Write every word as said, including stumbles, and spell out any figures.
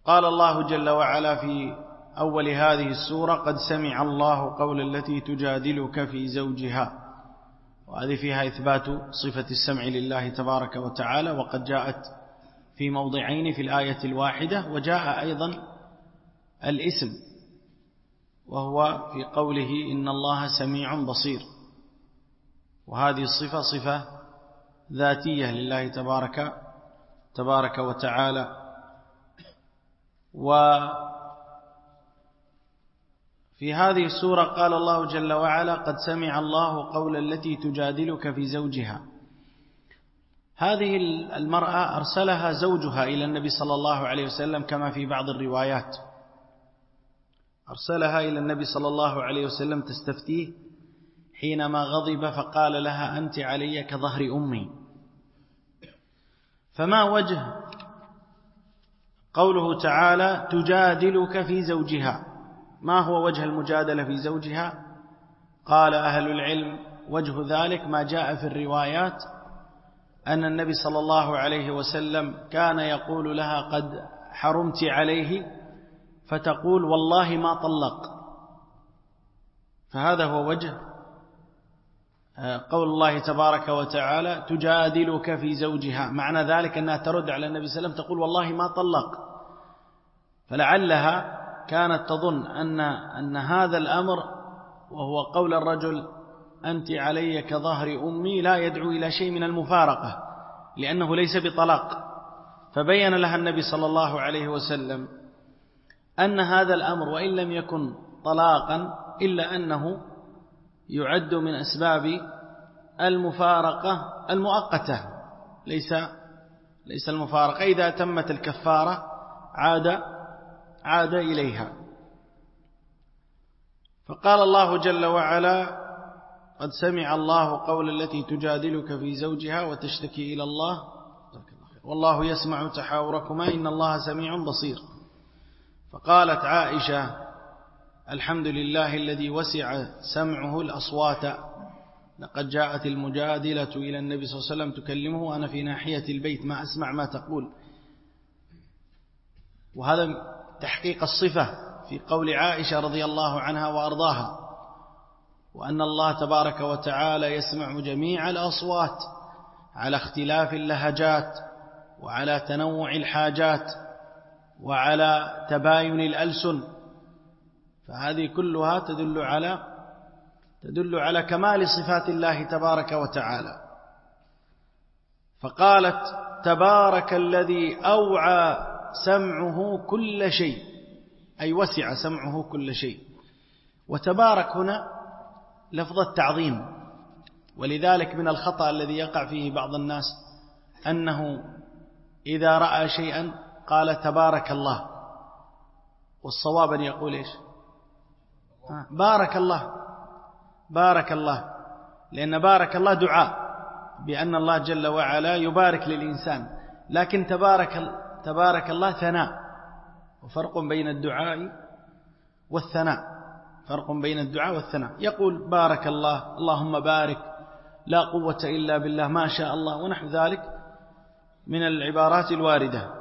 قال الله جل وعلا في أول هذه السورة: قد سمع الله قول التي تجادلك في زوجها. وهذه فيها إثبات صفة السمع لله تبارك وتعالى، وقد جاءت في موضعين في الآية الواحدة، وجاء أيضا الاسم وهو في قوله إن الله سميع بصير، وهذه الصفة صفة ذاتية لله تبارك تبارك وتعالى. وفي هذه السورة قال الله جل وعلا: قد سمع الله قول التي تجادلك في زوجها. هذه المرأة أرسلها زوجها إلى النبي صلى الله عليه وسلم كما في بعض الروايات، أرسلها إلى النبي صلى الله عليه وسلم تستفتيه حينما غضب فقال لها: أنت علي كظهر أمي. فما وجه قوله تعالى تجادلك في زوجها؟ ما هو وجه المجادلة في زوجها؟ قال أهل العلم: وجه ذلك ما جاء في الروايات أن النبي صلى الله عليه وسلم كان يقول لها: قد حرمت عليه، فتقول: والله ما طلق. فهذا هو وجه قول الله تبارك وتعالى تجادلك في زوجها، معنى ذلك أنها ترد على النبي صلى الله عليه وسلم تقول: والله ما طلق. فلعلها كانت تظن أن, أن هذا الأمر وهو قول الرجل أنت علي كظهر أمي لا يدعو إلى شيء من المفارقة، لأنه ليس بطلاق. فبين لها النبي صلى الله عليه وسلم أن هذا الأمر وإن لم يكن طلاقا إلا أنه يعد من أسباب المفارقة المؤقتة، ليس ليس المفارقة إذا تمت الكفارة عاد عاد إليها. فقال الله جل وعلا: قد سمع الله قول التي تجادلك في زوجها وتشتكي إلى الله والله يسمع تحاوركما إن الله سميع بصير. فقالت عائشة: الحمد لله الذي وسع سمعه الأصوات، لقد جاءت المجادلة إلى النبي صلى الله عليه وسلم تكلمه وأنا في ناحية البيت ما أسمع ما تقول. وهذا تحقيق الصفة في قول عائشة رضي الله عنها وأرضاها، وأن الله تبارك وتعالى يسمع جميع الأصوات على اختلاف اللهجات وعلى تنوع الحاجات وعلى تباين الألسن. فهذه كلها تدل على تدل على كمال صفات الله تبارك وتعالى. فقالت: تبارك الذي أوعى سمعه كل شيء، أي وسع سمعه كل شيء. وتبارك هنا لفظ التعظيم، ولذلك من الخطأ الذي يقع فيه بعض الناس أنه إذا رأى شيئا قال تبارك الله، والصواب أن يقول إيش؟ بارك الله، بارك الله، لأن بارك الله دعاء بأن الله جل وعلا يبارك للإنسان، لكن تبارك تبارك الله ثناء، وفرق بين الدعاء والثناء، فرق بين الدعاء والثناء. يقول بارك الله، اللهم بارك، لا قوة إلا بالله، ما شاء الله، ونحو ذلك من العبارات الواردة.